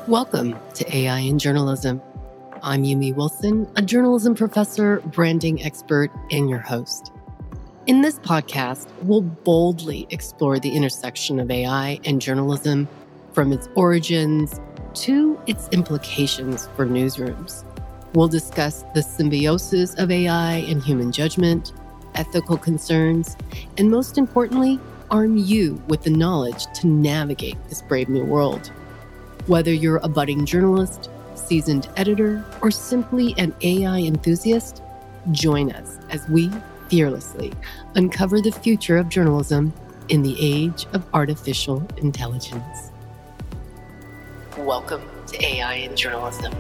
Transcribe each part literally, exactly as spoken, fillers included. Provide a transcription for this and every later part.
Welcome to A I in Journalism. I'm Yumi Wilson, a journalism professor, branding expert, and your host. In this podcast, we'll boldly explore the intersection of A I and journalism, from its origins to its implications for newsrooms. We'll discuss the symbiosis of A I and human judgment, ethical concerns, and most importantly, arm you with the knowledge to navigate this brave new world. Whether you're a budding journalist, seasoned editor, or simply an A I enthusiast, join us as we fearlessly uncover the future of journalism in the age of artificial intelligence. Welcome to A I in Journalism.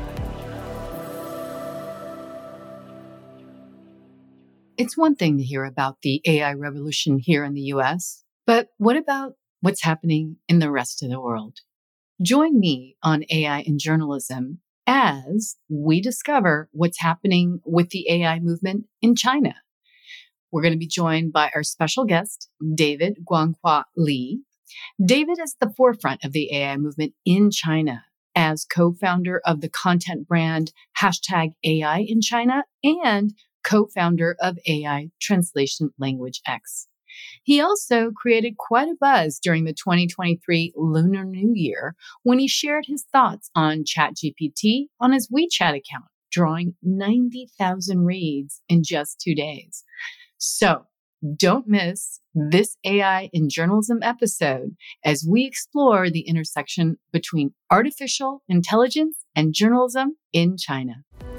It's one thing to hear about the A I revolution here in the U S, but what about what's happening in the rest of the world? Join me on A I in Journalism as we discover what's happening with the A I movement in China. We're going to be joined by our special guest, David Guanghua Li. David is at the forefront of the A I movement in China as co-founder of the content brand hashtag A I in China and co-founder of A I Translation Language X. He also created quite a buzz during the twenty twenty-three Lunar New Year when he shared his thoughts on ChatGPT on his WeChat account, drawing ninety thousand reads in just two days. So don't miss this A I in Journalism episode as we explore the intersection between artificial intelligence and journalism in China.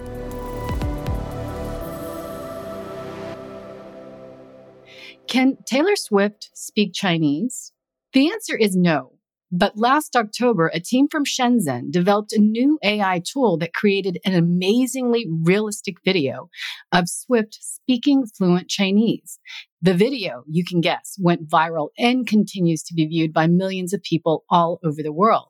Can Taylor Swift speak Chinese? The answer is no. But last October, a team from Shenzhen developed a new A I tool that created an amazingly realistic video of Swift speaking fluent Chinese. The video, you can guess, went viral and continues to be viewed by millions of people all over the world.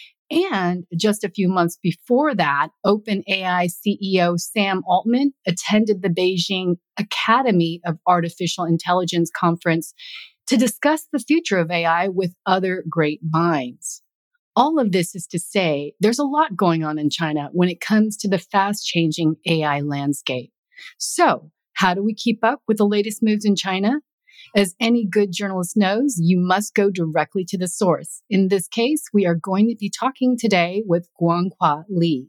And just a few months before that, OpenAI C E O Sam Altman attended the Beijing Academy of Artificial Intelligence conference to discuss the future of A I with other great minds. All of this is to say, there's a lot going on in China when it comes to the fast-changing A I landscape. So, how do we keep up with the latest moves in China? As any good journalist knows, you must go directly to the source. In this case, we are going to be talking today with Guanghua Li.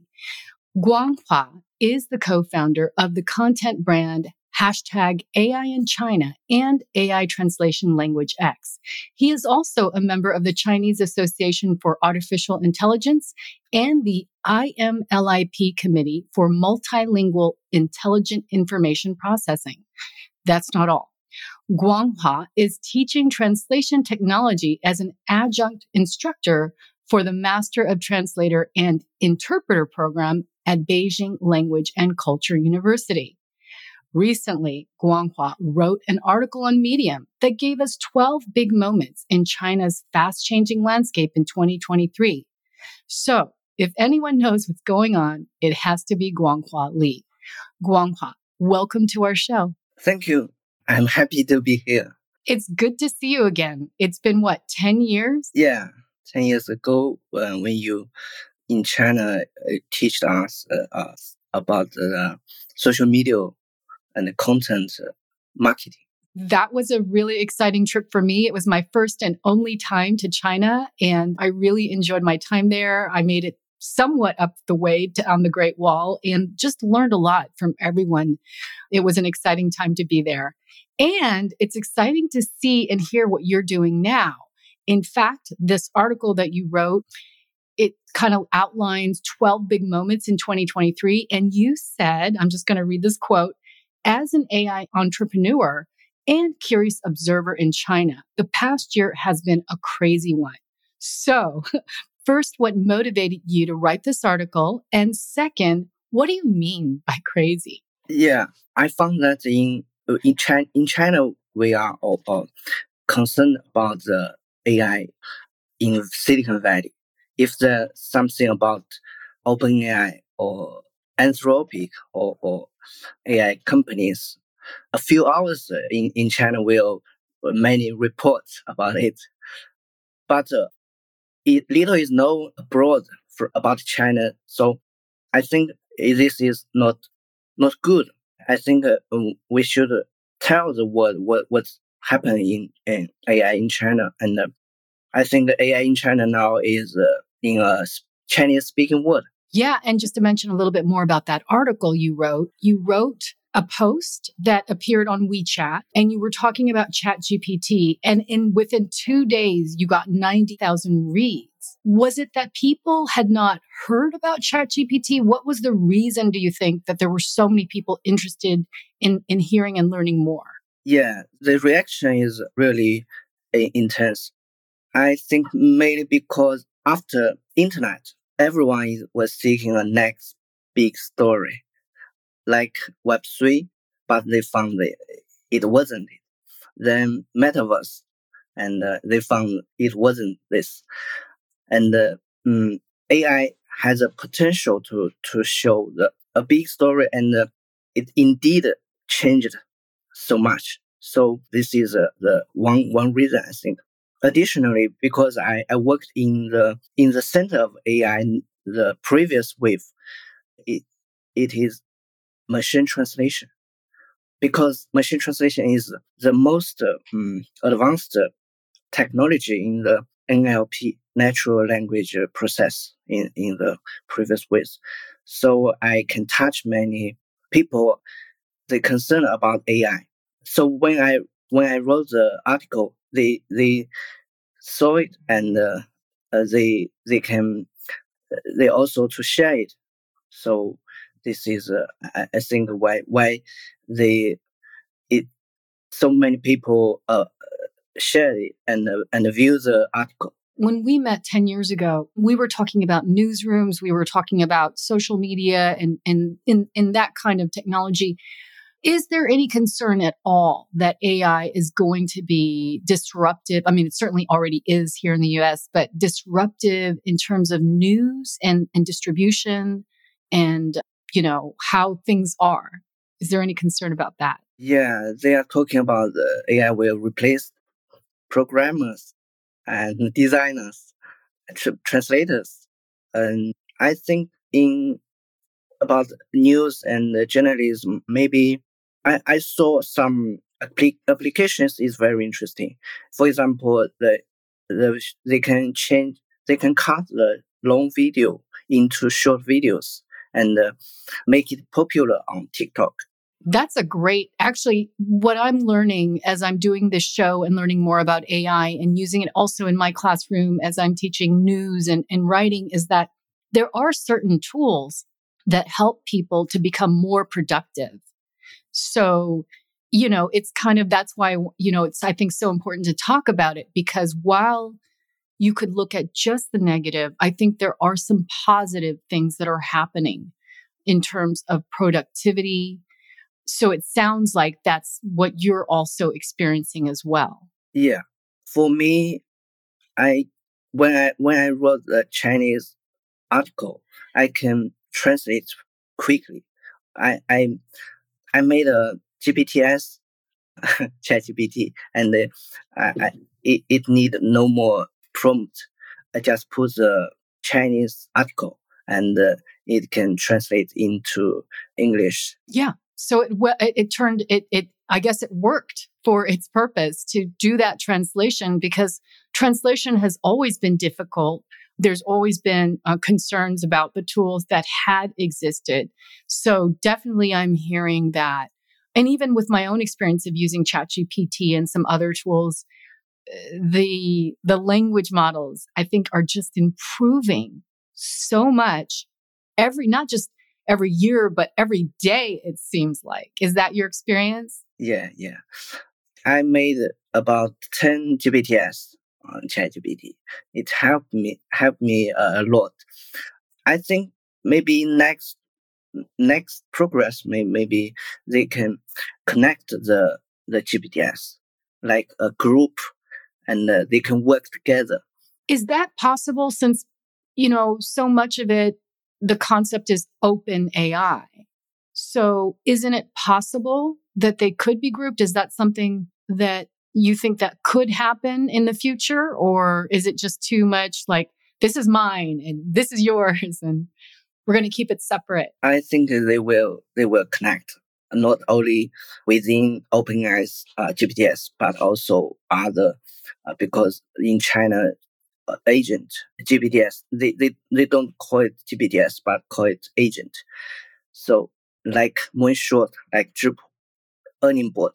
Guanghua is the co-founder of the content brand hashtag A I in China and A I Translation Language X. He is also a member of the Chinese Association for Artificial Intelligence and the I M L I P Committee for Multilingual Intelligent Information Processing. That's not all. Guanghua is teaching translation technology as an adjunct instructor for the Master of Translator and Interpreter program at Beijing Language and Culture University. Recently, Guanghua wrote an article on Medium that gave us twelve big moments in China's fast-changing landscape in twenty twenty-three. So, if anyone knows what's going on, it has to be Guanghua Li. Guanghua, welcome to our show. Thank you. I'm happy to be here. It's good to see you again. It's been, what, ten years? Yeah, ten years ago uh, when you in China uh, teach us uh, uh, about uh, social media and content uh, marketing. That was a really exciting trip for me. It was my first and only time to China, and I really enjoyed my time there. I made it somewhat up the way to, on the Great Wall and just learned a lot from everyone. It was an exciting time to be there. And it's exciting to see and hear what you're doing now. In fact, this article that you wrote, it kind of outlines twelve big moments in twenty twenty-three. And you said, I'm just going to read this quote, as an A I entrepreneur and curious observer in China, the past year has been a crazy one. So first, what motivated you to write this article? And second, what do you mean by crazy? Yeah, I found that in in China, in China we are all, all concerned about the A I in Silicon Valley. If there's something about OpenAI or Anthropic or, or A I companies, a few hours in, in China will many reports about it. But uh, it, little is known abroad for, about China. So I think this is not not good. I think uh, we should tell the world what what's happening in, in A I in China, and uh, I think the A I in China now is uh, in a Chinese speaking world. Yeah, and just to mention a little bit more about that article you wrote, you wrote a post that appeared on WeChat, and you were talking about ChatGPT, and in within two days, you got ninety thousand reads. Was it that people had not heard about ChatGPT? What was the reason, do you think, that there were so many people interested in, in hearing and learning more? Yeah, the reaction is really uh, intense. I think mainly because after internet, everyone is, was seeking a next big story, like Web three, but they found it, it wasn't it. Then Metaverse, and uh, they found it wasn't this. And uh, um, A I has a potential to, to show the, a big story, and uh, it indeed changed so much. So this is uh, the one one reason, I think. Additionally, because I, I worked in the in the center of A I, the previous wave, it, it is machine translation. Because machine translation is the most uh, um, advanced uh, technology in the N L P, natural language process, in, in the previous ways. So I can touch many people, they concerned about A I. So when I when I wrote the article, they they saw it, and uh, uh, they they can they also to share it. So this is uh, I, I think why why they it so many people uh, share it and uh, and view the article. When we met ten years ago, we were talking about newsrooms, we were talking about social media and, and in, in that kind of technology. Is there any concern at all that A I is going to be disruptive? I mean, it certainly already is here in the U S, but disruptive in terms of news and, and distribution and, you know, how things are? Is there any concern about that? Yeah, they are talking about the A I will replace programmers and designers, tr- translators. And I think in about news and uh, journalism, maybe I, I saw some appli- applications is very interesting. For example, the, the they can change, they can cut the long video into short videos and uh, make it popular on TikTok. That's a great, actually, what I'm learning as I'm doing this show and learning more about A I and using it also in my classroom as I'm teaching news and, and writing is that there are certain tools that help people to become more productive. So, you know, it's kind of, that's why, you know, it's, I think, so important to talk about it, because while you could look at just the negative, I think there are some positive things that are happening in terms of productivity. So it sounds like that's what you're also experiencing as well. Yeah. For me, I when I when I wrote the Chinese article, I can translate quickly. I I I made a G P T S, ChatGPT, and uh, I, I, it it need no more prompt. I just put the Chinese article, and uh, it can translate into English. Yeah. So it it, it turned it it I guess it worked for its purpose to do that translation, because translation has always been difficult. There's always been uh, concerns about the tools that had existed. So definitely I'm hearing that. And even with my own experience of using ChatGPT and some other tools, the the language models, I think, are just improving so much every, not just every year, but every day, it seems like. Is that your experience? Yeah, yeah. I made about ten G P T S on ChatGPT. It helped me helped me uh, a lot. I think maybe next next progress may maybe they can connect the the G P T S like a group, and uh, they can work together. Is that possible, since, you know, so much of it, the concept is open A I? So isn't it possible that they could be grouped? Is that something that you think that could happen in the future? Or is it just too much like this is mine and this is yours, and we're going to keep it separate. I think they will they will connect not only within OpenAI's uh, G P T S, but also other, uh, because in China, uh, agent, G P T S, they, they, they don't call it G P T S, but call it agent. So like Moonshot, like Zhipu, Earning Bot,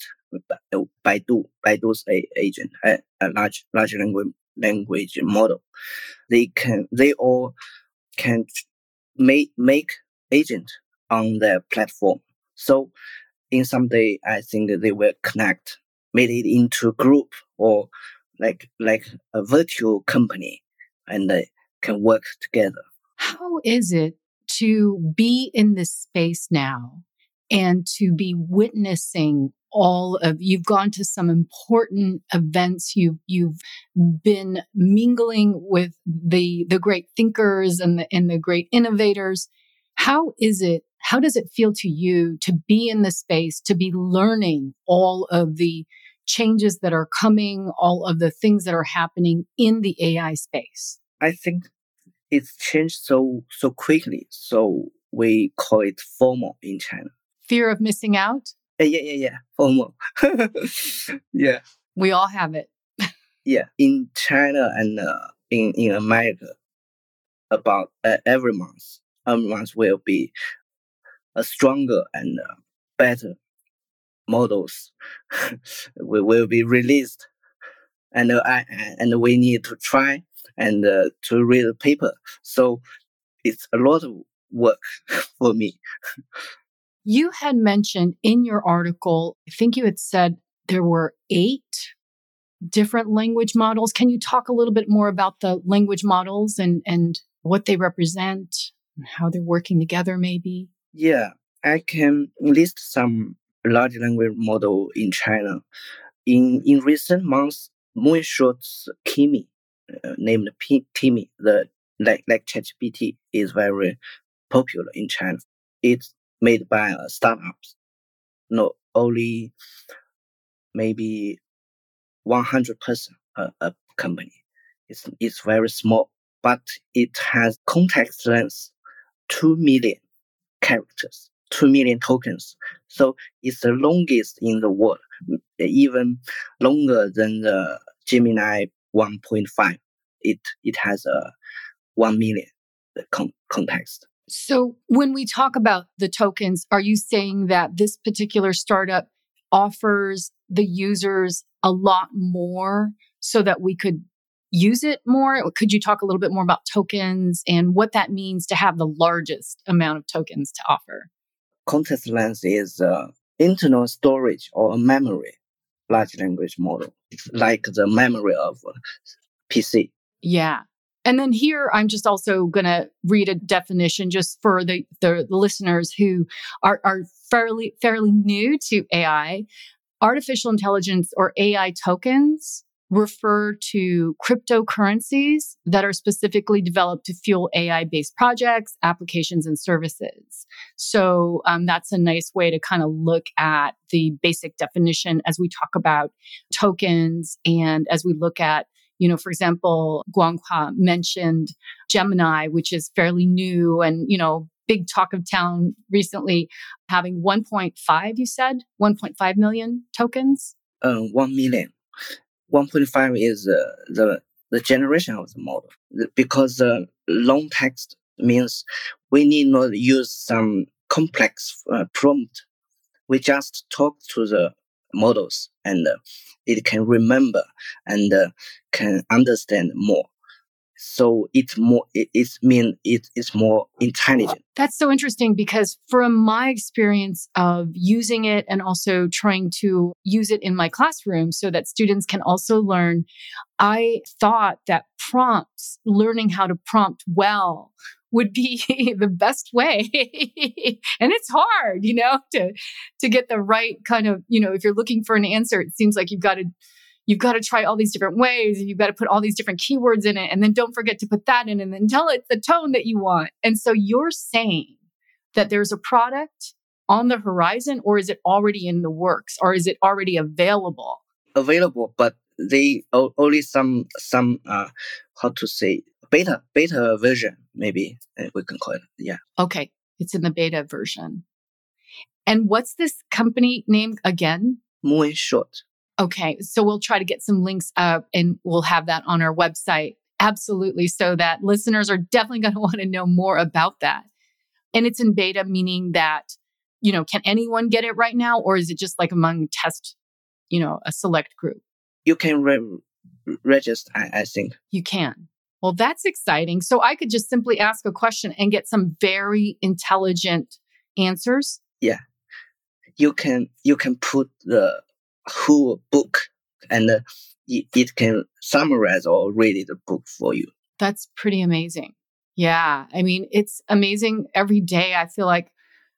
Baidu, Baidu's a agent, a, a large large language language model. They can they all can make make agent on their platform. So in some day, I think they will connect, made it into a group or like like a virtual company, and they can work together. How is it to be in this space now and to be witnessing all of, you've gone to some important events, you've, you've been mingling with the, the great thinkers and the, and the great innovators. How is it, how does it feel to you to be in the space, to be learning all of the changes that are coming, all of the things that are happening in the A I space? I think it's changed so so quickly. So we call it FOMO in China. Fear of missing out? Uh, yeah, yeah, yeah. FOMO. Yeah. We all have it. Yeah. In China and uh, in, in America, about uh, every month, every month will be a stronger and uh, better models will, will be released. And uh, I, and we need to try and uh, to read the paper. So it's a lot of work for me. You had mentioned in your article, I think you had said there were eight different language models. Can you talk a little bit more about the language models and, and what they represent and how they're working together maybe? Yeah, I can list some large language model in China. In in recent months, Moonshot's Kimi, uh, named P- Kimi, the like like ChatGPT, is very popular in China. It's made by uh, startups, not only maybe one hundred person a, a company. It's it's very small, but it has context length two million characters, two million tokens. So it's the longest in the world, even longer than the Gemini one point five. It it has a one million con- context. So when we talk about the tokens, are you saying that this particular startup offers the users a lot more so that we could use it more? Could you talk a little bit more about tokens and what that means to have the largest amount of tokens to offer? Context length is uh, internal storage or memory large language model, like the memory of a P C. Yeah. And then here, I'm just also going to read a definition just for the, the listeners who are, are fairly, fairly new to A I. Artificial intelligence or A I tokens refer to cryptocurrencies that are specifically developed to fuel A I-based projects, applications, and services. So um, that's a nice way to kind of look at the basic definition as we talk about tokens and as we look at, you know, for example, Guanghua mentioned Gemini, which is fairly new and, you know, big talk of town recently, having one point five, you said? one point five million tokens? Um, one million. one point five is uh, the the generation of the model. Because uh, long text means we need not use some complex uh, prompt. We just talk to the models and uh, it can remember and uh, can understand more. So it's more, it, it's mean it is more intelligent. That's so interesting because from my experience of using it and also trying to use it in my classroom so that students can also learn, I thought that prompts, learning how to prompt well would be the best way. And it's hard, you know, to, to get the right kind of, you know, if you're looking for an answer, it seems like you've got to You've got to try all these different ways and you've got to put all these different keywords in it. And then don't forget to put that in and then tell it the tone that you want. And so you're saying that there's a product on the horizon, or is it already in the works, or is it already available? Available, but they only some, some, uh, how to say, beta beta version, maybe uh, we can call it. Yeah. Okay. It's in the beta version. And what's this company name again? Moonshot. Okay. So we'll try to get some links up and we'll have that on our website. Absolutely. So that listeners are definitely going to want to know more about that. And it's in beta, meaning that, you know, can anyone get it right now? Or is it just like among test, you know, a select group? You can re- register, I, I think. You can. Well, that's exciting. So I could just simply ask a question and get some very intelligent answers. Yeah. You can, you can put the whole book and uh, it, it can summarize or read the book for you. That's pretty amazing. Yeah. I mean, it's amazing every day. I feel like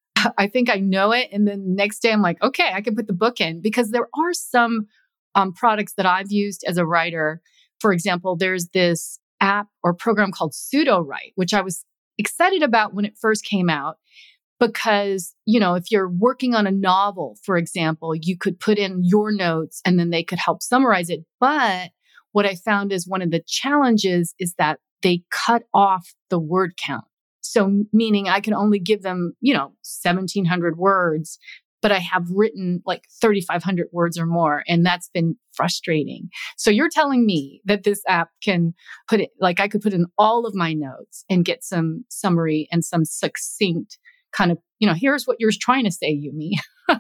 I think I know it. And then the next day I'm like, okay, I can put the book in, because there are some um, products that I've used as a writer. For example, there's this app or program called Pseudo-Write, which I was excited about when it first came out. Because, you know, if you're working on a novel, for example, you could put in your notes and then they could help summarize it. But what I found is one of the challenges is that they cut off the word count. So meaning I can only give them, you know, seventeen hundred words, but I have written like thirty-five hundred words or more. And that's been frustrating. So you're telling me that this app can put it, like I could put in all of my notes and get some summary and some succinct kind of, you know, here's what you're trying to say, Yumi.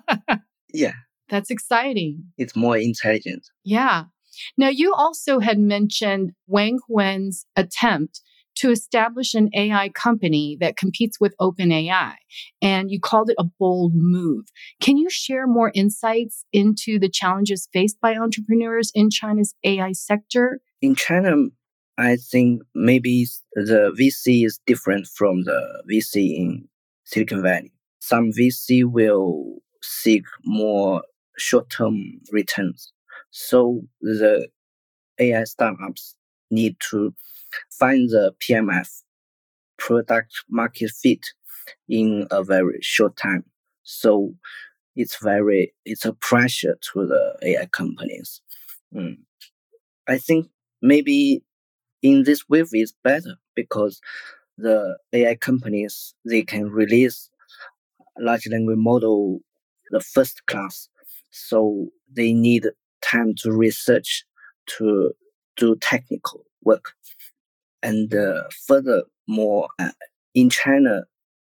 Yeah. That's exciting. It's more intelligent. Yeah. Now, you also had mentioned Wang Huan's attempt to establish an A I company that competes with OpenAI, and you called it a bold move. Can you share more insights into the challenges faced by entrepreneurs in China's A I sector? In China, I think maybe the V C is different from the V C in Silicon Valley. Some V C will seek more short-term returns. So the A I startups need to find the P M F, product market fit, in a very short time. So it's very, it's a pressure to the A I companies. Mm. I think maybe in this wave is better because the A I companies, they can release large language model the first class. So they need time to research, to do technical work. And uh, furthermore, uh, in China,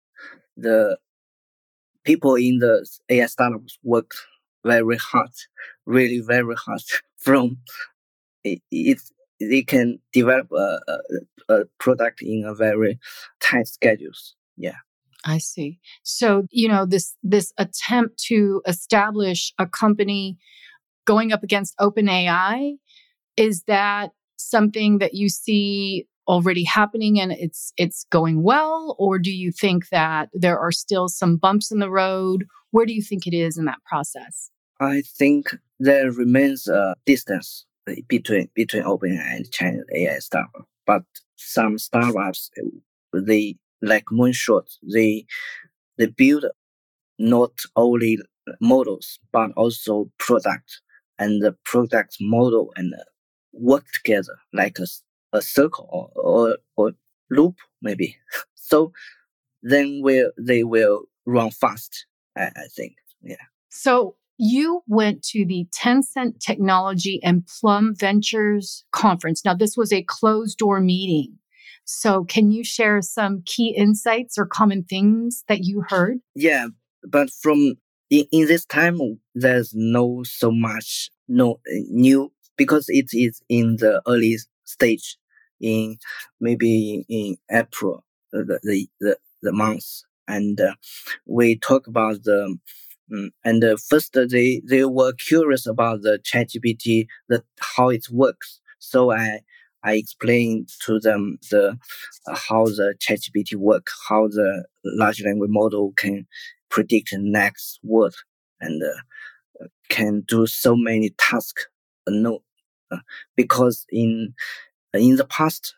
the people in the A I startups work very hard, really very hard. From it, it they can develop a, a, a product in a very tight schedules. Yeah. I see. So, you know, this this attempt to establish a company going up against OpenAI, is that something that you see already happening and it's it's going well? Or do you think that there are still some bumps in the road? Where do you think it is in that process? I think there remains a distance between between OpenAI and China's A I startup. But some startups, they like Moonshot, they they build not only models but also product, and the product model and work together like a, a circle or, or or loop maybe. So then will they will run fast. I, I think. Yeah. So you went to the Tencent Technology and Plum Ventures conference. Now, this was a closed door meeting. So can you share some key insights or common things that you heard? Yeah, but from in, in this time, there's no so much no new because it is in the early stage. In maybe in April, the the the, the month, and uh, we talk about the. Um, and uh, first, uh, they they were curious about the ChatGPT, the how it works. So I I explained to them the uh, how the ChatGPT work, how the large language model can predict the next word and uh, can do so many tasks. Uh, no, uh, because in in the past,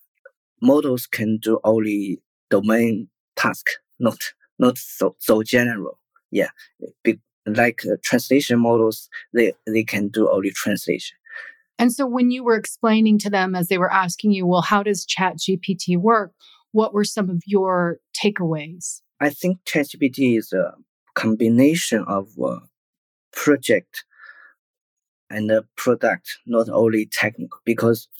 models can do only domain task, not not so so general. Yeah, Be, like uh, translation models, they they can do only translation. And so when you were explaining to them as they were asking you, well, how does ChatGPT work? What were some of your takeaways? I think ChatGPT is a combination of uh, project and a product, not only technical, because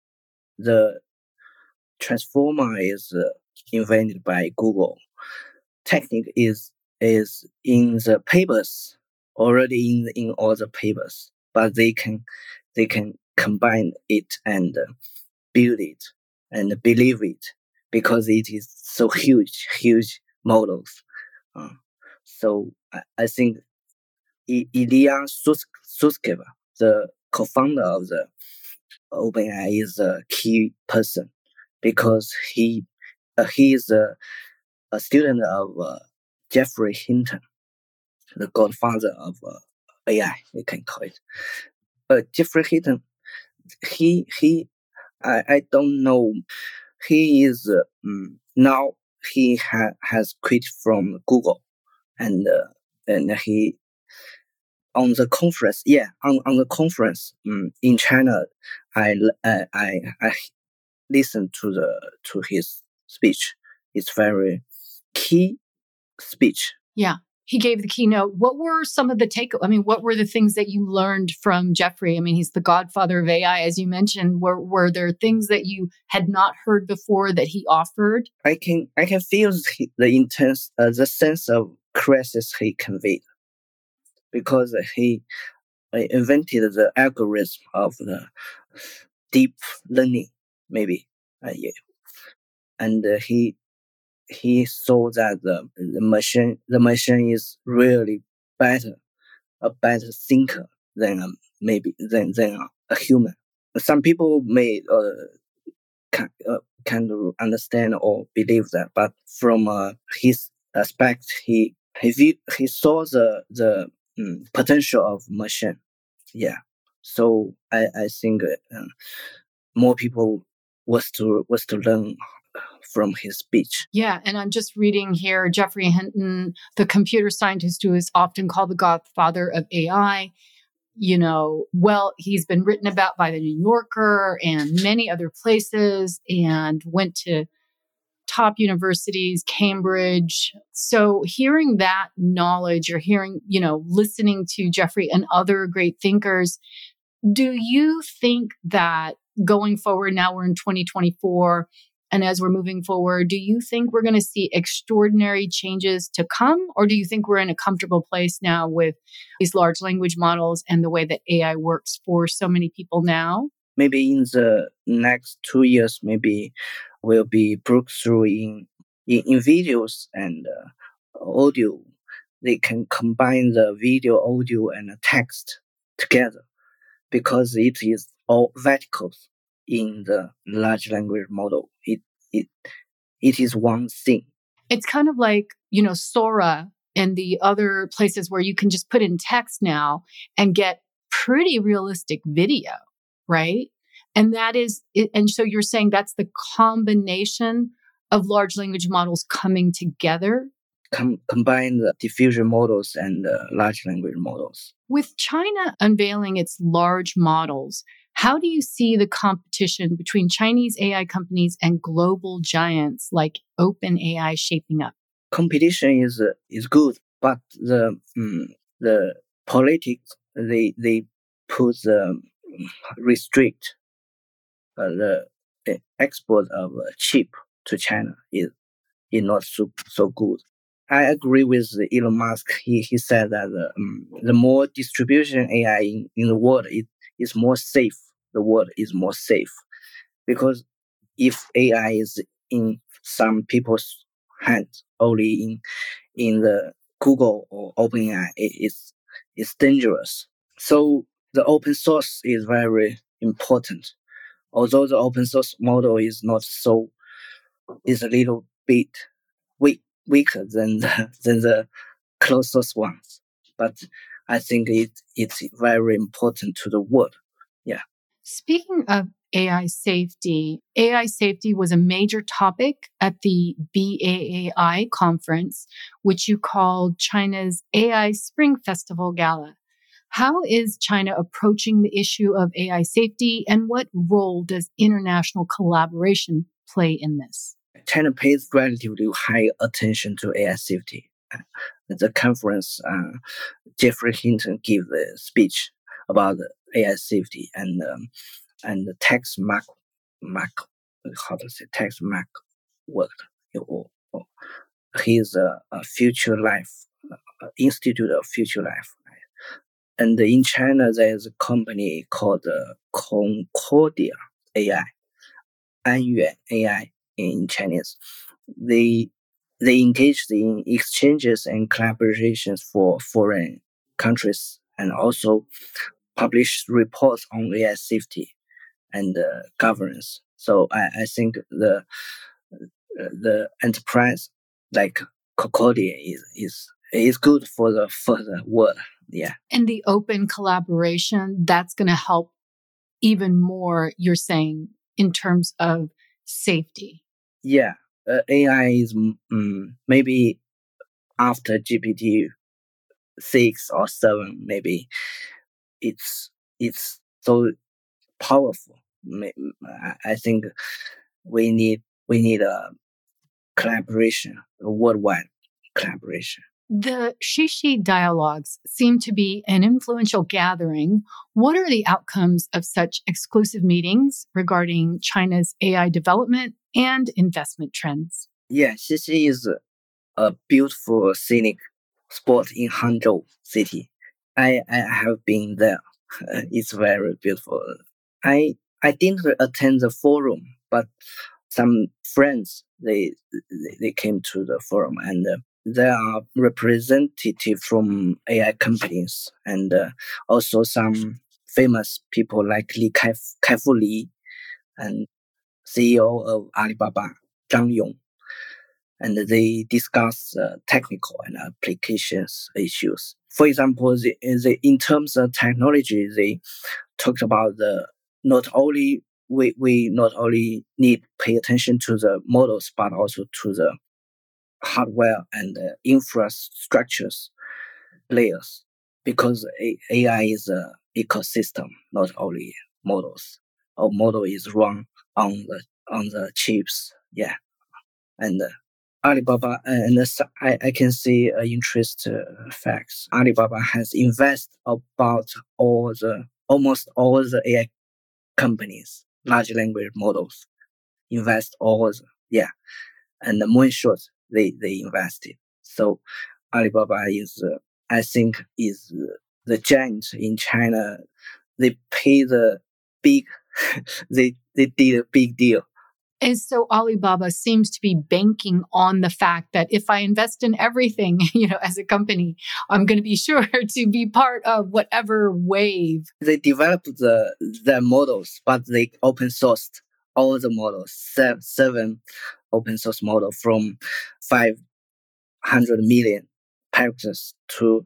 the transformer is uh, invented by Google. Technique is is in the papers, already in in all the papers, but they can they can combine it and uh, build it and believe it because it is so huge, huge models. Uh, so I, I think I- Ilya Sus- Sutskever, the co-founder of the OpenAI, is a key person because he uh, he is a, a student of uh, Geoffrey Hinton, the godfather of uh, A I, we can call it. Uh, Geoffrey Hinton, he he, I, I don't know, he is uh, um, now he ha- has quit from Google, and uh, and he on the conference, yeah, on, on the conference um, in China, I uh, I I listened to the to his speech. It's very key speech. Yeah. He gave the keynote. What were some of the take? I mean, what were the things that you learned from Geoffrey? I mean, he's the godfather of A I, as you mentioned. Were were there things that you had not heard before that he offered? I can I can feel the intense uh, the sense of crisis he conveyed because he uh, invented the algorithm of the deep learning, maybe, uh, yeah. and uh, he he saw that the, the machine the machine is really better, a better thinker than um, maybe than than a human. Some people may uh, can, uh, kind of understand or believe that, but from uh, his aspect, he he view, he saw the the um, potential of machine. Yeah, so I I think uh, more people was to was to learn from his speech. Yeah. And I'm just reading here Geoffrey Hinton, the computer scientist who is often called the godfather of A I. You know, well, he's been written about by the New Yorker and many other places and went to top universities, Cambridge. So hearing that knowledge or hearing, you know, listening to Geoffrey and other great thinkers, do you think that going forward, now we're in twenty twenty-four, and as we're moving forward, do you think we're going to see extraordinary changes to come? Or do you think we're in a comfortable place now with these large language models and the way that A I works for so many people now? Maybe in the next two years, maybe will be breakthrough in, in, in videos and uh, audio. They can combine the video, audio, and text together because it is all verticals in the large language model. It it it is one thing. It's kind of like, you know, Sora and the other places where you can just put in text now and get pretty realistic video, right? And that is, and so you're saying that's the combination of large language models coming together. Com- combine the diffusion models and uh, large language models. With China unveiling its large models, how do you see the competition between Chinese A I companies and global giants like OpenAI shaping up? Competition is uh, is good, but the um, the politics they they put the um, restrict uh, the uh, export of uh, chip to China is is not so so good. I agree with Elon Musk. He he said that uh, um, the more distribution A I in, in the world, it is more safe. The world is more safe because if A I is in some people's hands, only in in the Google or OpenAI, it is it's dangerous. So the open source is very important. Although the open source model is not so, is a little bit weak, weaker than the, than the closed source ones. But I think it it's very important to the world. Yeah. Speaking of A I safety, A I safety was a major topic at the B A A I conference, which you called China's A I Spring Festival Gala. How is China approaching the issue of A I safety, and what role does international collaboration play in this? China pays relatively high attention to A I safety. At the conference, uh, Jeffrey Hinton gave the speech about A I safety, and um, and Tex Mark, Mark, how to say Tex Mark worked. Or, or he's a, a Future Life uh, Institute of Future Life. And in China, there's a company called uh, Concordia A I, Anyuan A I in Chinese. They they engaged in exchanges and collaborations for foreign countries, and also published reports on A I safety and uh, governance. So I, I think the the enterprise like Concordia is is is good for the for the world. Yeah. And the open collaboration, that's going to help even more, you're saying, in terms of safety. Yeah. Uh, A I is um, maybe after G P T six or seven, maybe it's it's so powerful. I think we need we need a collaboration, a worldwide collaboration. The Shishi dialogues seem to be an influential gathering. What are the outcomes of such exclusive meetings regarding China's A I development and investment trends? Yeah, Shishi is a beautiful scenic spot in Hangzhou city. I, I have been there. It's very beautiful. I I didn't attend the forum, but some friends they they came to the forum, and uh, there are representatives from A I companies, and uh, also some famous people like Li Kai Kai-Fu Li and C E O of Alibaba Zhang Yong. And they discuss uh, technical and applications issues. For example, the, the, in terms of technology, they talked about the not only we, we not only need pay attention to the models, but also to the hardware and uh, infrastructures layers, because A- AI is an ecosystem, not only models. Our model is run on the on the chips, yeah, and uh, Alibaba, and I, I can see uh, interest uh, facts. Alibaba has invested about all the almost all the A I companies, large language models, invest all the, yeah, and the moonshot they they invested. So Alibaba is, uh, I think, is uh, the giant in China. They pay the big, they they did a big deal. And so Alibaba seems to be banking on the fact that if I invest in everything, you know, as a company, I'm going to be sure to be part of whatever wave. They developed the the models, but they open sourced all the models, seven, seven open source model from five hundred million characters to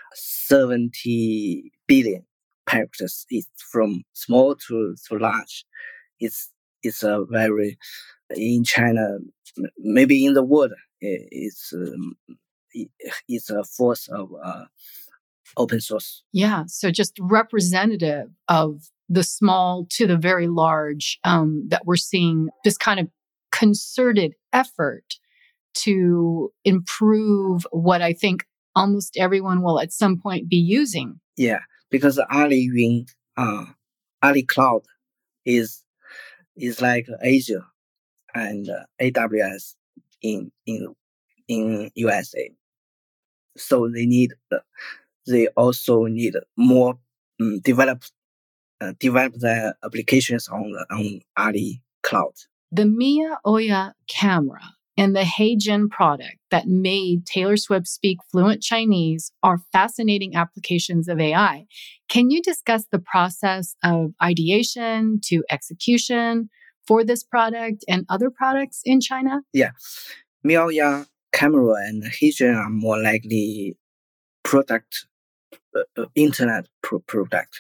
seventy billion characters. It's from small to, to large. It's it's a very, in China, maybe in the world, it's um, it's a force of uh, open source. Yeah, so just representative of the small to the very large, um, that we're seeing this kind of concerted effort to improve what I think almost everyone will at some point be using. Yeah, because Ali Yun, uh, Ali Cloud is is like Azure and uh, A W S in in in U S A. So they need uh, they also need more um, develop uh, develop their applications on the, on Ali Cloud. The Mia Oya camera and the Heijin product that made Taylor Swift speak fluent Chinese are fascinating applications of A I. Can you discuss the process of ideation to execution for this product and other products in China? Yeah. Miaoya camera and Heijin are more likely product, uh, uh, internet pro- product.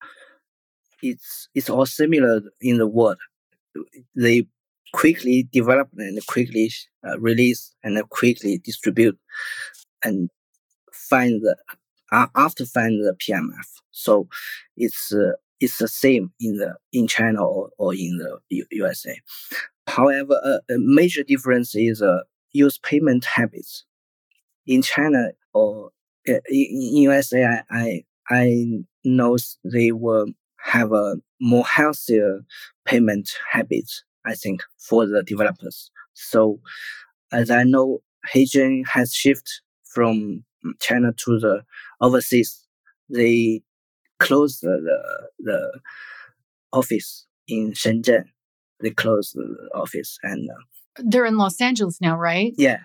It's it's all similar in the world. They quickly develop and quickly uh, release and quickly distribute and find the uh, after find the P M F. So it's uh, it's the same in the in China or, or in the U- USA. However, uh, a major difference is uh, use payment habits. In China or uh, in, in U S A, I, I I know they will have a more healthier payment habits, I think, for the developers. So as I know, Heijin has shifted from China to the overseas. They closed the, the, the office in Shenzhen. They closed the office and uh, they're in Los Angeles now, right? Yeah.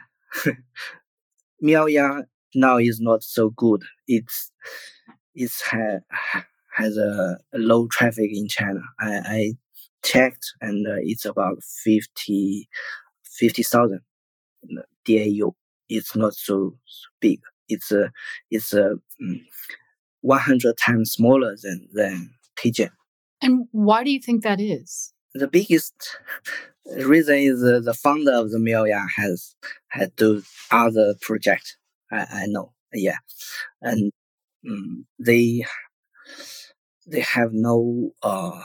Miaoya now is not so good. It's it's ha, has a, a low traffic in China. I, I checked and uh, it's about fifty thousand D A U. It's not so big. It's a it's a um, one hundred times smaller than than Heijin. And why do you think that is? The biggest reason is uh, the founder of the Miaoya has had do other project. I, I know, yeah, and um, they they have no uh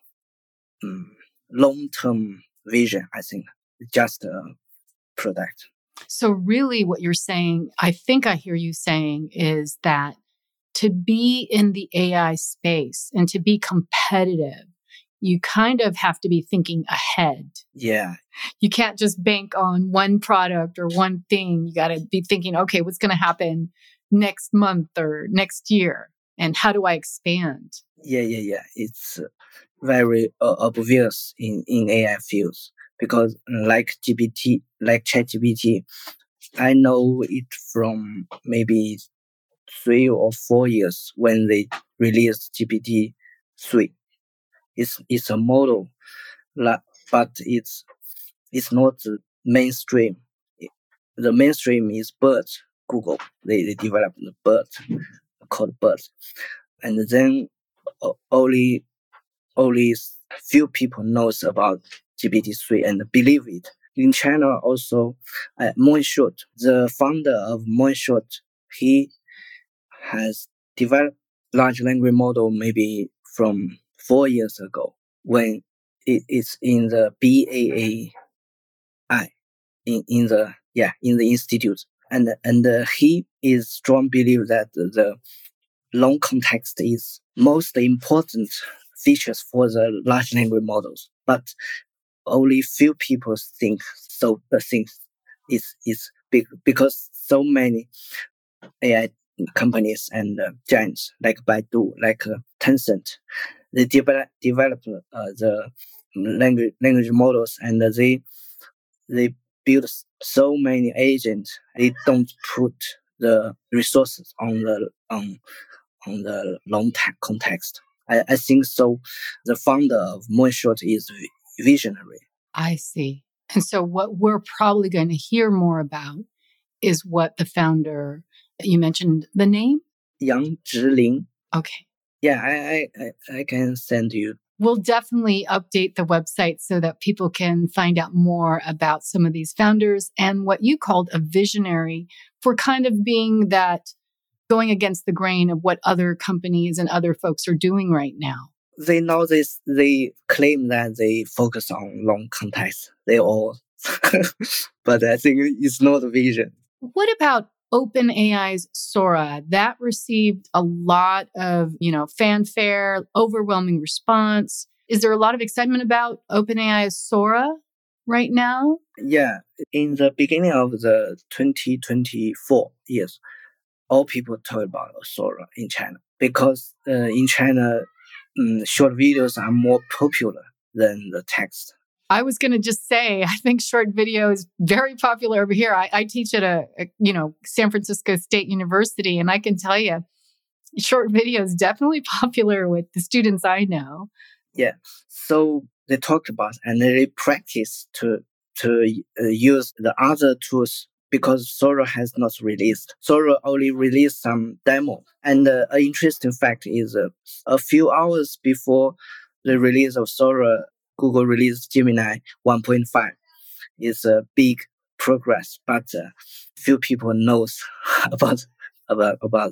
um, long term vision. I think just a product. So really, what you're saying, I think I hear you saying, is that to be in the A I space and to be competitive, you kind of have to be thinking ahead. Yeah. You can't just bank on one product or one thing. You got to be thinking, okay, what's going to happen next month or next year? And how do I expand? Yeah, yeah, yeah. It's very uh, obvious in, in A I fields because like G P T, like ChatGPT, I know it from maybe three or four years when they released G P T three. It's it's a model, but it's it's not the mainstream. The mainstream is BERT, Google. They, they developed the BERT, called BERT. And then only only few people knows about G P T three and believe it. In China also, uh, Moonshot, the founder of Moonshot, he has developed large language model maybe from four years ago when it is in the B A A I, in, in the yeah in the institute, and and uh, he is strong believe that the long context is most important features for the large language models, but only few people think so. The things is is big because so many A I companies and uh, giants like Baidu, like uh, Tencent, they develop develop uh, the language language models and they they build so many agents. They don't put the resources on the on on the long time context. I, I think so. The founder of Moonshot is visionary. I see. And so what we're probably going to hear more about is what the founder, you mentioned the name? Yang Zhilin. Okay. Yeah, I, I, I can send you. We'll definitely update the website so that people can find out more about some of these founders and what you called a visionary for kind of being that going against the grain of what other companies and other folks are doing right now. They know this, they claim that they focus on long context. They all, but I think it's not a vision. What about OpenAI's Sora? That received a lot of, you know, fanfare, overwhelming response. Is there a lot of excitement about OpenAI's Sora right now? Yeah. In the beginning of the twenty twenty-four years, all people talk about Sora in China because uh, in China, um, short videos are more popular than the text. I was going to just say, I think short video is very popular over here. I, I teach at a, a, you know, San Francisco State University, and I can tell you, short video is definitely popular with the students I know. Yeah. So they talked about and they practice to to uh, use the other tools because Sora has not released. Sora only released some demo. And uh, an interesting fact is uh, a few hours before the release of Sora, Google released Gemini one point five. It's a big progress, but uh, few people knows about about about them.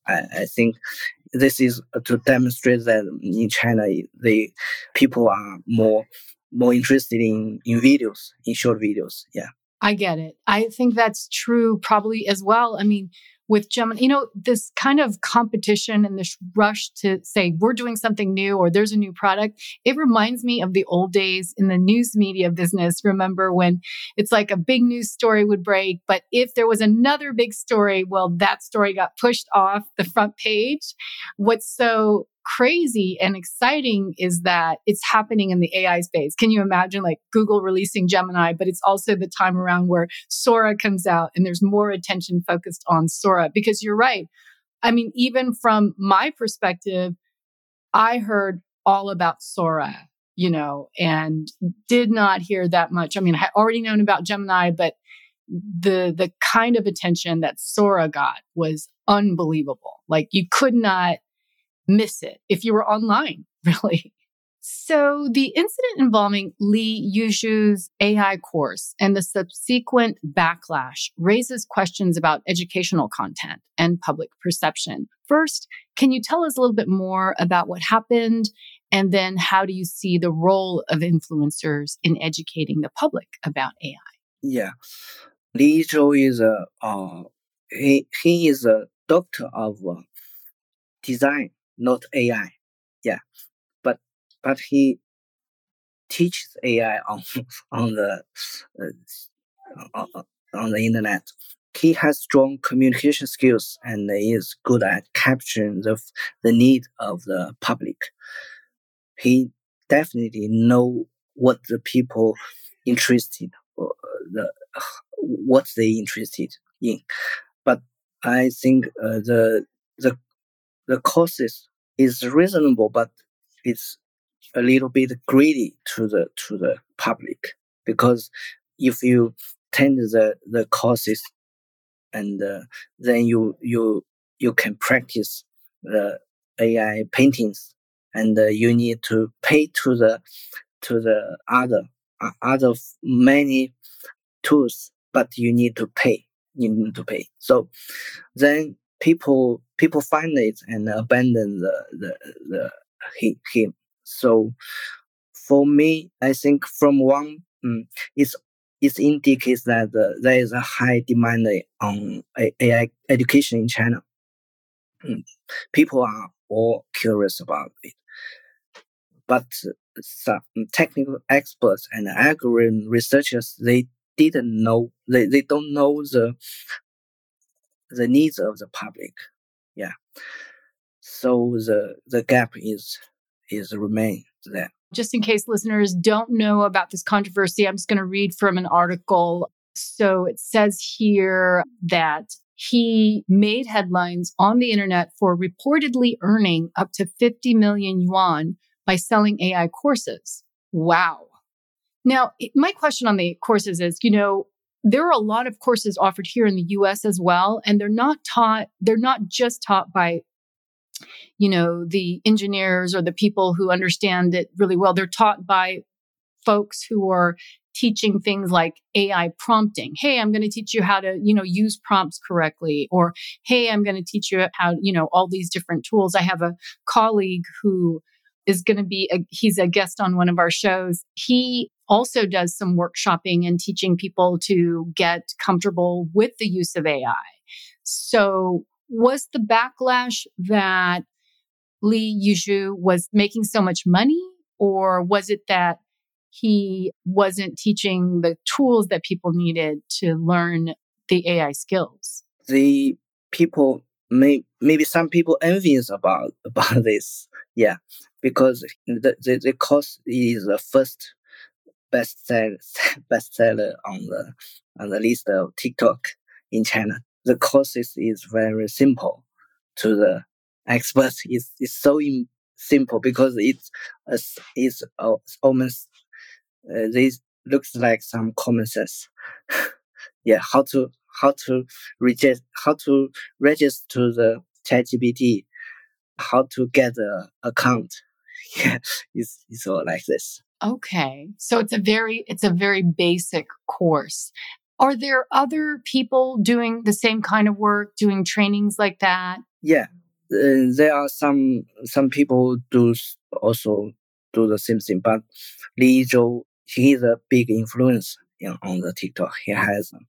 I, I think this is to demonstrate that in China, the people are more more interested in, in videos, in short videos. Yeah. I get it. I think that's true probably as well. I mean, with Gemini, you know, this kind of competition and this rush to say we're doing something new or there's a new product, it reminds me of the old days in the news media business. Remember when it's like a big news story would break, but if there was another big story, well, that story got pushed off the front page. What's so crazy and exciting is that it's happening in the A I space. Can you imagine like Google releasing Gemini, but it's also the time around where Sora comes out and there's more attention focused on Sora? Because you're right. I mean, even from my perspective, I heard all about Sora, you know, and did not hear that much. I mean, I had already known about Gemini, but the the kind of attention that Sora got was unbelievable. Like you could not miss it if you were online, really. So the incident involving Li Yuzhu's A I course and the subsequent backlash raises questions about educational content and public perception. First, can you tell us a little bit more about what happened? And then how do you see the role of influencers in educating the public about A I? Yeah. Li Yuzhu is a, uh, he, he is a doctor of uh, design, not A I. Yeah. But but he teaches A I on on the uh, on, on the internet. He has strong communication skills and is good at capturing the the need of the public. He definitely know what the people interested or the what they interested in. But I think uh, the the the courses is reasonable, but it's a little bit greedy to the to the public, because if you attend the the courses and uh, then you you you can practice the A I paintings, and uh, you need to pay to the to the other uh, other many tools, but you need to pay. You need to pay. So then people people find it and abandon the the the he, him. So for me, I think from one, um, it's it indicates that uh, there is a high demand on A I education in China. Mm. People are all curious about it, but some technical experts and algorithm researchers, they didn't know they, they don't know the the needs of the public. Yeah. So the the gap is is remain there. Just in case listeners don't know about this controversy, I'm just going to read from an article. So it says here that he made headlines on the internet for reportedly earning up to fifty million yuan by selling A I courses. Wow. Now, my question on the courses is, you know, there are a lot of courses offered here in the U S as well, and they're not taught, they're not just taught by, you know, the engineers or the people who understand it really well. They're taught by folks who are teaching things like A I prompting. Hey, I'm going to teach you how to, you know, use prompts correctly. Or, hey, I'm going to teach you how, you know, all these different tools. I have a colleague who is going to be, a, he's a guest on one of our shows. He also does some workshopping and teaching people to get comfortable with the use of A I. So was the backlash that Li Yuzhu was making so much money, or was it that he wasn't teaching the tools that people needed to learn the A I skills? The people may maybe some people envious about about this, yeah, because the the, the course is the first bestseller bestseller on the on the list of TikTok in China. The courses is very simple to the experts. It's, it's so in, simple because it's uh, it's uh, almost uh, this looks like some common sense. Yeah, how to how to register how to register the ChatGPT, how to get the account. Yeah, it's it's all like this. Okay, so it's a very it's a very basic course. Are there other people doing the same kind of work, doing trainings like that? Yeah, uh, there are some some people do also do the same thing, but Li Zhou, he is a big influence you know, on the TikTok. He has um,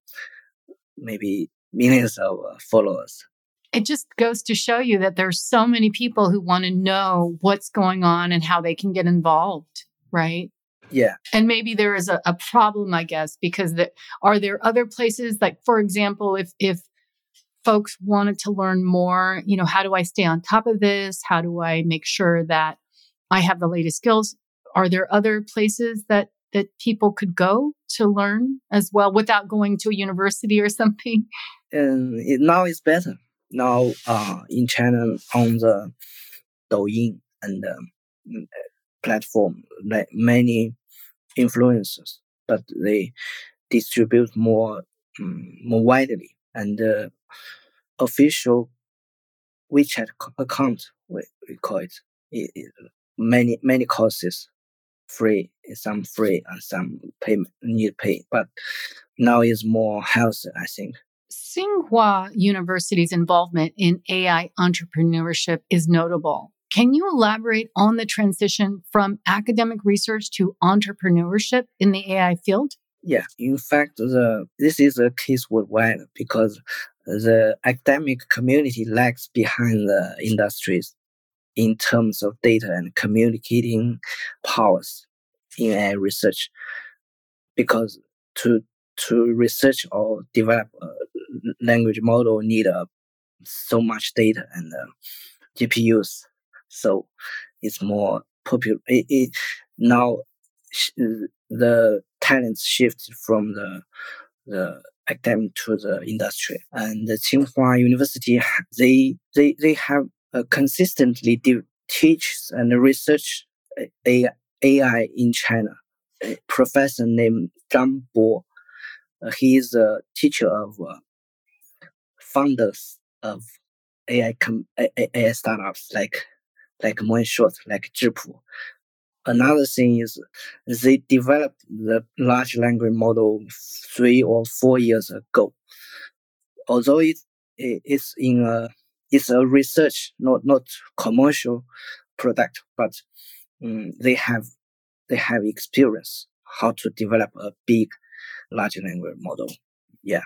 maybe millions of uh, followers. It just goes to show you that there's so many people who want to know what's going on and how they can get involved, right? Yeah. And maybe there is a, a problem, I guess, because the, are there other places, like, for example, if if folks wanted to learn more, you know, how do I stay on top of this? How do I make sure that I have the latest skills? Are there other places that that people could go to learn as well without going to a university or something? And it, now it's better. Now, uh, in China, on the Douyin and um, platform, like many influencers, but they distribute more um, more widely. And uh, official WeChat account, we, we call it, it, it, many many courses free, some free and some payment need pay, but now is more healthy, I think. Tsinghua University's involvement in A I entrepreneurship is notable. Can you elaborate on the transition from academic research to entrepreneurship in the A I field? Yeah, in fact, the this is a case worldwide because the academic community lags behind the industries in terms of data and communicating powers in A I research. Because to to research or develop a language model need uh, so much data and uh, G P Us, so it's more popular. It, it, now sh- the talents shift from the the academic to the industry, and the Tsinghua University they they they have uh, consistently de- teach and research A I in China. A professor named Zhang Bo, uh, he is a teacher of uh, founders of A I com- A I startups like like Moonshot, like Zhipu. Another thing is they developed the large language model three or four years ago. Although it it's in a it's a research, not not commercial product, but um, they have they have experience how to develop a big large language model. Yeah,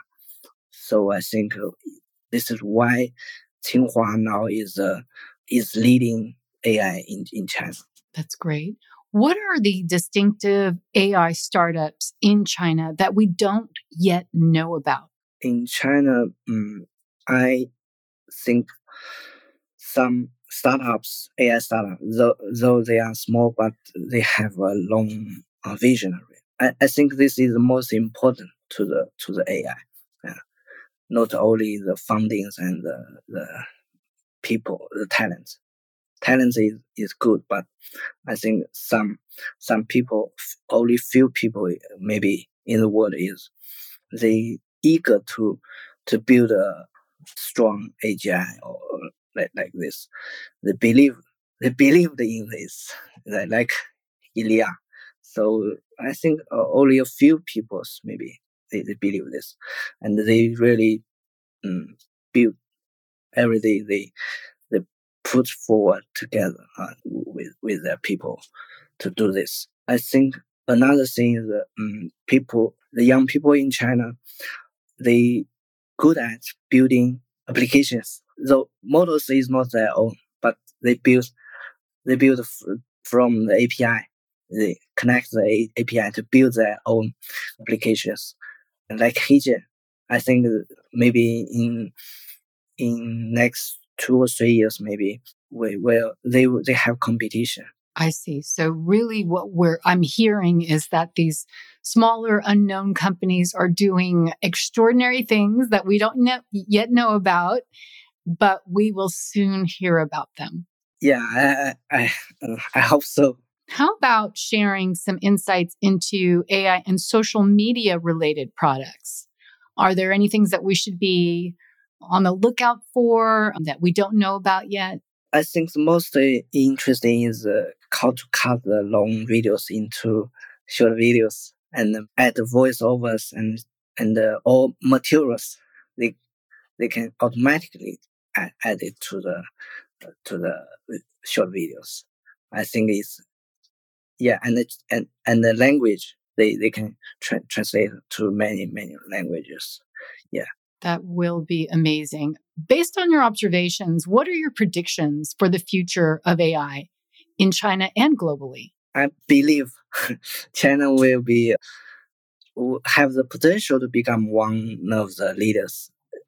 so I think uh, this is why Tsinghua now is uh, is leading A I in in China. That's great. What are the distinctive A I startups in China that we don't yet know about? In China, um, I think some startups, A I startups, though, though they are small, but they have a long uh, visionary. I, I think this is the most important to the to the A I. Yeah. Not only the fundings and the, the people, the talents. Talent is, is good, but I think some some people, only few people maybe in the world is they eager to to build a strong A G I or like, like this. They believe they believed in this, like, like Ilya. So I think uh, only a few people maybe they, they believe this, and they really um, build every day. They they put forward together uh, with with their people to do this. I think another thing is that um, people, the young people in China, they good at building applications. The models is not their own, but they build they build f- from the A P I. They connect the A P I to build their own applications. And like Heijin, I think maybe in in next two or three years, maybe we will they they have competition. I see. So really what we're I'm hearing is that these smaller unknown companies are doing extraordinary things that we don't know, yet know about, but we will soon hear about them. Yeah, I I I, I hope so. How about sharing some insights into A I and social media related products? Are there any things that we should be on the lookout for that we don't know about yet? I think the most interesting is uh, how to cut the long videos into short videos and add voiceovers and and uh, all materials. They they can automatically add, added to the to the short videos. I think it's yeah, and it, and and the language they they can tra- translate to many many languages. Yeah, that will be amazing. Based on your observations, what are your predictions for the future of A I in China and globally? I believe China will be have the potential to become one of the leaders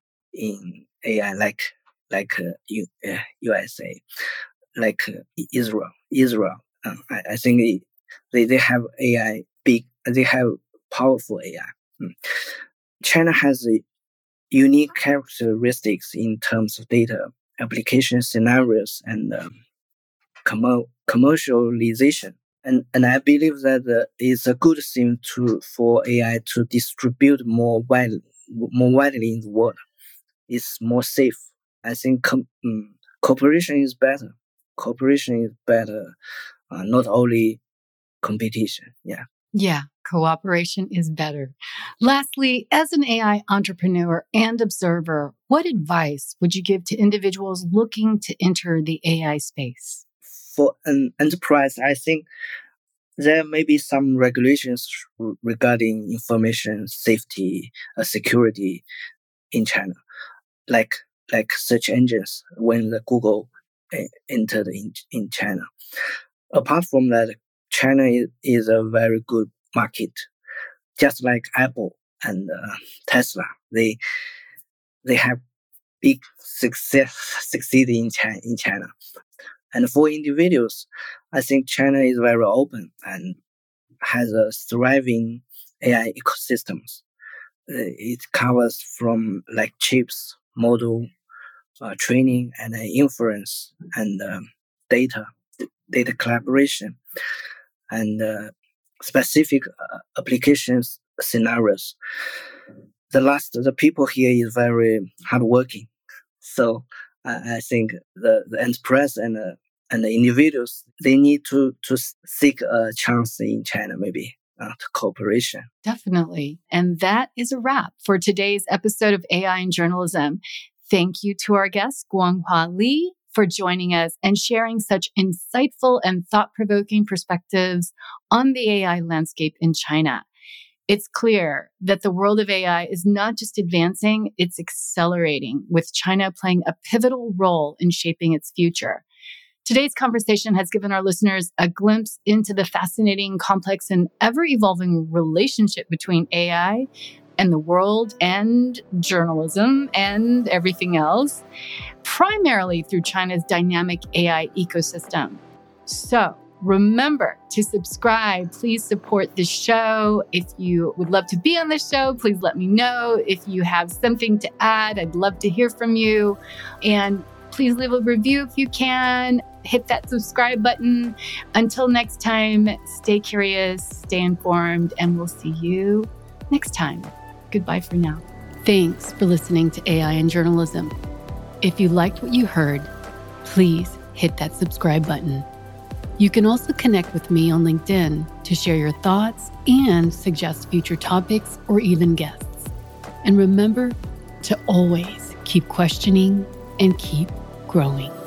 in A I, like like uh, U, uh, U S A, like uh, Israel. Israel, uh, I, I think it, they they have A I big. They have powerful A I. Mm. China has a unique characteristics in terms of data application scenarios and um, com- commercialization. And, and I believe that uh, it's a good thing to for A I to distribute more widely, more widely in the world. It's more safe. I think com- um, cooperation is better. Cooperation is better, uh, not only competition. Yeah. Yeah, cooperation is better. Lastly, as an A I entrepreneur and observer, what advice would you give to individuals looking to enter the A I space? For an enterprise, I think there may be some regulations regarding information safety, uh, security in China, like like search engines when the Google uh, entered in in China. Apart from that, China is, is a very good market, just like Apple and uh, Tesla. They they have big success succeed in China in China. And for individuals, I think China is very open and has a thriving A I ecosystems. Uh, it covers from like chips, model uh, training, and uh, inference, and um, data, data collaboration, and uh, specific uh, applications scenarios. The last, the people here is very hardworking. So I, I think the, the enterprise and uh, and the individuals, they need to, to seek a chance in China, maybe, uh, to cooperation. Definitely. And that is a wrap for today's episode of A I in Journalism. Thank you to our guest, Guanghua Li, for joining us and sharing such insightful and thought-provoking perspectives on the A I landscape in China. It's clear that the world of A I is not just advancing, it's accelerating, with China playing a pivotal role in shaping its future. Today's conversation has given our listeners a glimpse into the fascinating, complex, and ever-evolving relationship between A I and the world and journalism and everything else, primarily through China's dynamic A I ecosystem. So, remember to subscribe. Please support the show. If you would love to be on the show, please let me know. If you have something to add, I'd love to hear from you. And please leave a review if you can. Hit that subscribe button. Until next time, stay curious, stay informed, and we'll see you next time. Goodbye for now. Thanks for listening to A I in Journalism. If you liked what you heard, please hit that subscribe button. You can also connect with me on LinkedIn to share your thoughts and suggest future topics or even guests. And remember to always keep questioning and keep growing.